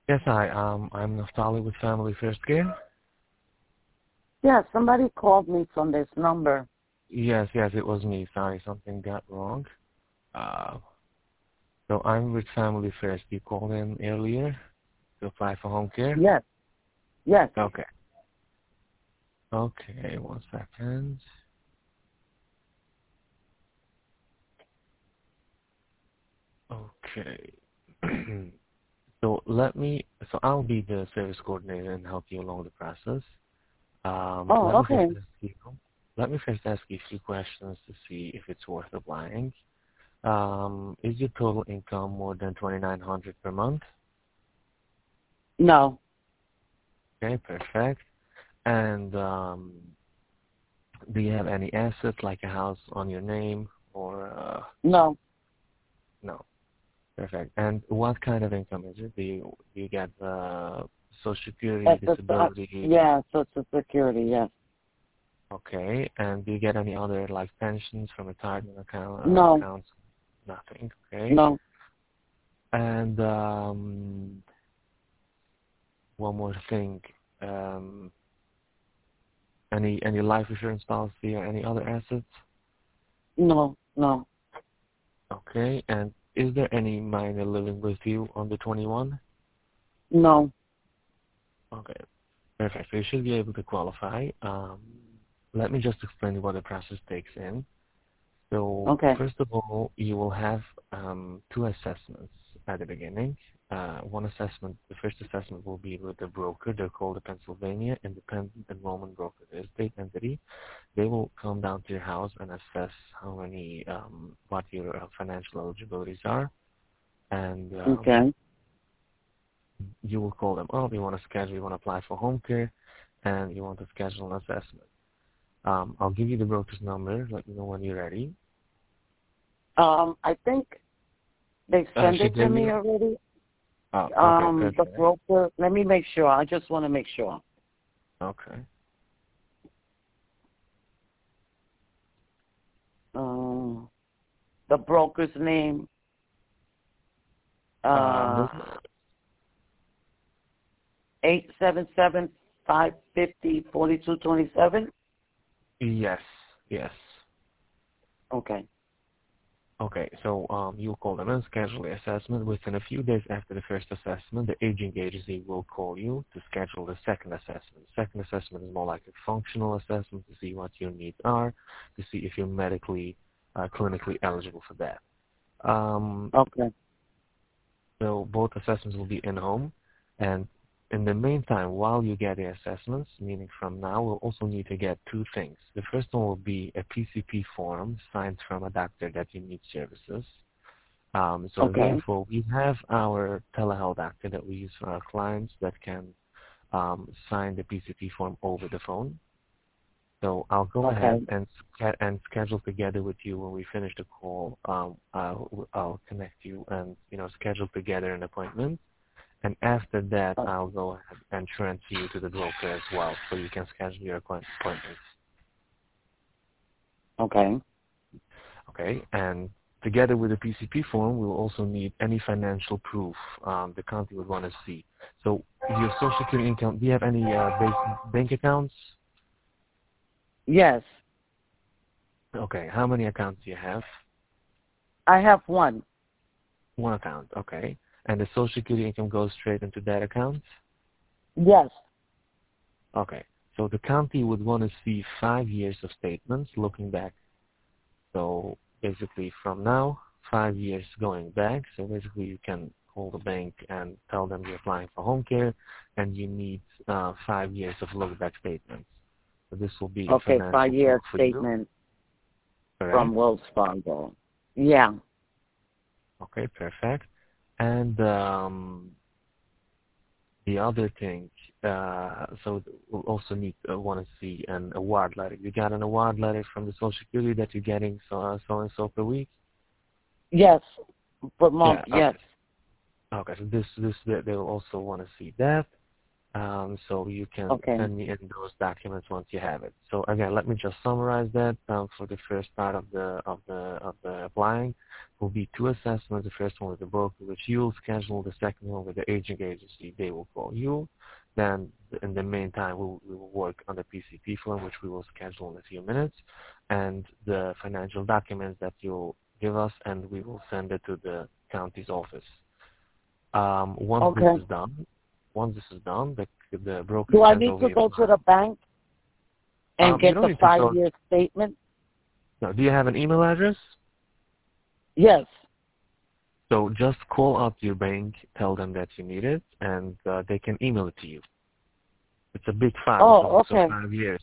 Yes, hi. I'm Naftali with Family First Care. Yeah, somebody called me from this number. Yes, it was me. Sorry, something got wrong. Uh, so I'm with Family First. You called in earlier to apply for home care? Yes, yes. Okay. Okay, 1 second. Okay. So I'll be the service coordinator and help you along the process. Oh, Let me first okay. ask you, a few questions to see if it's worth applying. Is your total income more than 2,900 per month? No, Okay, perfect. And do you have any assets like a house on your name or no. no? Perfect. And what kind of income is it? Do you get Social Security, disability? Yeah, Social Security, yes. Okay. And do you get any other like pensions from retirement No, accounts? Nothing. Okay. no, And one more thing. Um, any life insurance policy or any other assets? no, no, Okay. And is there any minor living with you under 21? no. Okay. Perfect. So you should be able to qualify. Let me just explain what the process takes in. So Okay, first of all, you will have two assessments at the beginning. The first assessment will be with the broker. They're called the Pennsylvania Independent Enrollment Broker. They're a state entity. They will come down to your house and assess what your financial eligibilities are, and okay, you will call them up. You want to apply for home care, and you want to schedule an assessment. I'll give you the broker's number. Let me know when you're ready. I think they sent She it to gave me you? already. Oh, okay, The perfect. broker, let me make sure. I just want to make sure. Okay. Um, the broker's name, This, 877-550-4227. yes, yes. Okay, Okay, so you'll call them and schedule the assessment. Within a few days after the first assessment, the aging agency will call you to schedule the second assessment. The second assessment is more like a functional assessment to see what your needs are, to see if you're medically, clinically eligible for that. okay, So both assessments will be in-home, and in the meantime, while you get the assessments, meaning from now, we'll also need to get two things. The first one will be a PCP form signed from a doctor that you need services. So okay, therefore, we have our telehealth doctor that we use for our clients that can sign the PCP form over the phone. So I'll go ahead okay, and schedule together with you when we finish the call. I'll connect you and schedule together an appointment. And after that, uh, I'll go ahead and transfer you to the broker as well, so you can schedule your appointments. okay. Okay? And together with the PCP form, we'll also need any financial proof the county would want to see. So your Social Security income, do you have any bank accounts? Yes, Okay. How many accounts do you have? I have one. One account. Okay. And the Social Security income goes straight into that account? Yes, Okay. So the county would want to see 5 years of statements looking back. So basically from now, 5 years going back. So basically you can call the bank and tell them you're applying for home care and you need 5 years of look back statements. So this will be a okay, financial proof 5-year for you, statement from correct? Wells Fargo. Yeah, Okay, perfect. And the other thing, so we'll also need want to see an award letter. You got an award letter from the Social Security that you're getting so and so per week? yes, per month, Yeah. yes. Okay. Okay. So they will also want to see that. So you can Okay. send me in those documents once you have it. So again, let me just summarize that. For the first part of the applying, will be 2 assessments. The first one with the broker, which you'll schedule. The second one with the aging agency. They will call you. Then, in the meantime, we will work on the PCP form, which we will schedule in a few minutes, and the financial documents that you'll give us, and we will send it to the county's office. Once Okay. this is done, the broker Do I sends need over to your go to plan. the bank and You get don't the need to go. 5-year statement? No, do you have an email address? Yes. So just call up your bank, tell them that you need it, and they can email it to you. It's a big file Oh, because it's okay. 5 years.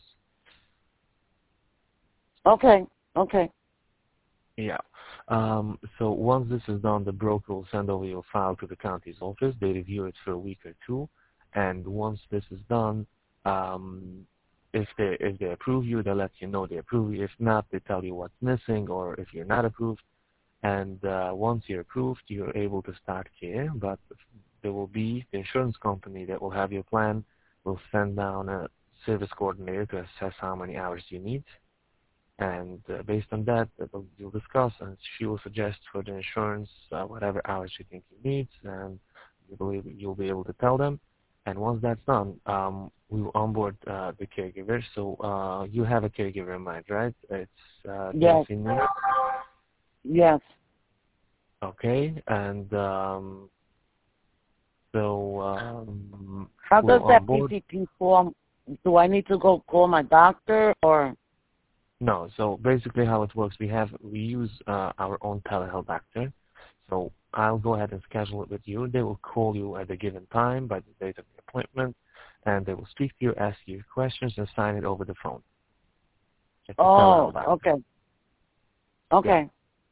Okay. Okay. Yeah. So once this is done, the broker will send over your file to the county's office. They review it for a week or two, and once this is done, if they approve you, they let you know they approve you. If not, they tell you what's missing or if you're not approved. And once you're approved, you're able to start care. But there will be the insurance company that will have your plan will send down a service coordinator to assess how many hours you need. And based on that, you'll discuss, and she will suggest for the insurance whatever hours she thinks you need, and you'll be able to tell them. And once that's done, we will onboard the caregiver. So you have a caregiver in mind, right? It's Yes. Nancy. Yes. Okay, and How does we'll that onboard. PCP form, do I need to go call my doctor or? No, so basically how it works, we use our own telehealth doctor. So I'll go ahead and schedule it with you. They will call you at a given time by the date of the appointment, and they will speak to you, ask you questions, and sign it over the phone. It's a telehealth doctor. Okay. Okay. Yeah.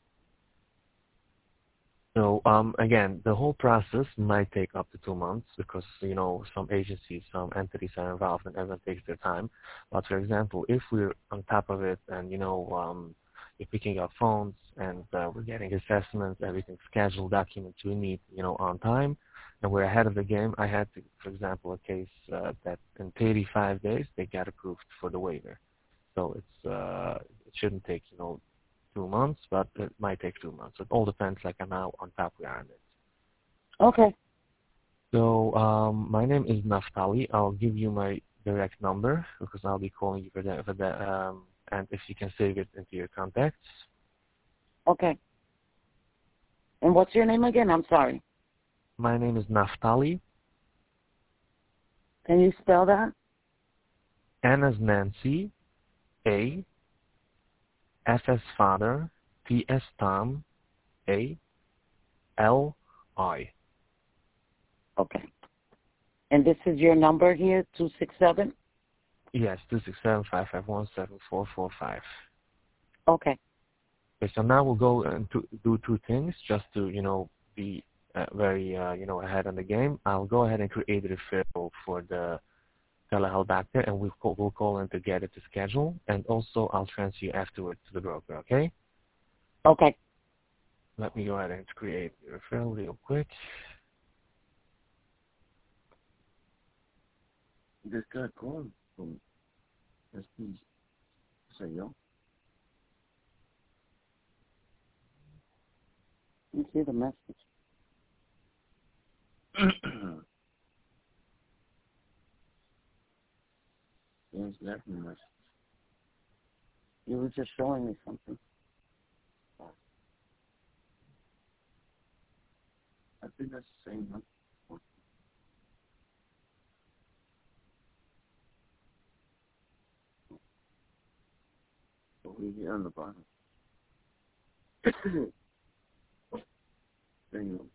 So again, the whole process might take up to 2 months because some agencies, some entities are involved, and everyone takes their time. But for example, if we're on top of it, and you're picking up phones, and we're getting assessments, everything scheduled, documents we need, on time, and we're ahead of the game. I had, for example, a case that in 35 days they got approved for the waiver. So it shouldn't take 2 months, but it might take 2 months. It all depends, like how on top we are on it. Okay. So my name is Naftali. I'll give you my direct number because I'll be calling you for that. And if you can save it into your contacts. Okay. And what's your name again? I'm sorry. My name is Naftali. Can you spell that? N as Nancy, A, F as Father, T as Tom, A, L, I. Okay. And this is your number here, 267? Yes, 267-551-7445. Okay. Okay, so now we'll go and do 2 things just to, be very, ahead on the game. I'll go ahead and create a referral for the telehealth doctor, and we'll call in to get it to schedule, and also I'll transfer you afterwards to the broker, okay? Okay. Let me go ahead and create the referral real quick. This guy called from SP's Señor. Let me see the message. James left me a message. You were just showing me something. I think that's the same one. Over here on the bottom. There you go.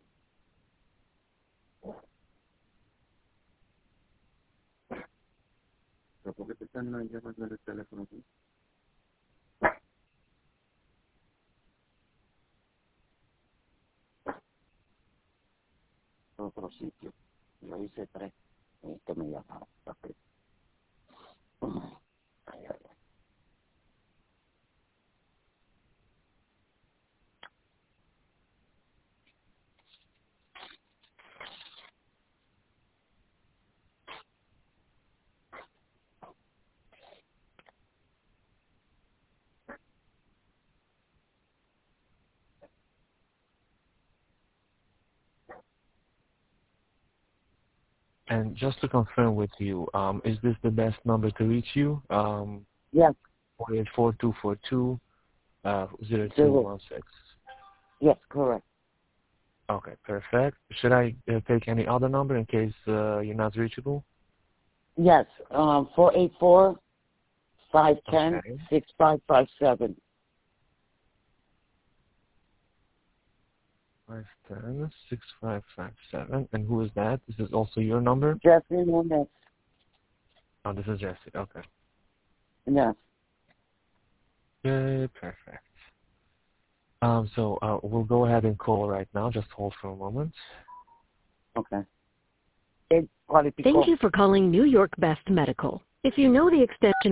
¿Pero por qué te están llamando el teléfono aquí? Otro sitio. Yo hice 3. Este me llamaron. Okay. Ay, ay, ay. And just to confirm with you, is this the best number to reach you? Yes. 484242 0216. Yes, correct. Okay, perfect. Should I take any other number in case you're not reachable? Yes, 484-510-6557. Okay. 510-6557. And who is that? This is also your number? Jesse Nunez. Oh, this is Jesse. Okay. Yes. Okay, perfect. So we'll go ahead and call right now. Just hold for a moment. Okay. Thank you for calling New York Best Medical. If you know the extension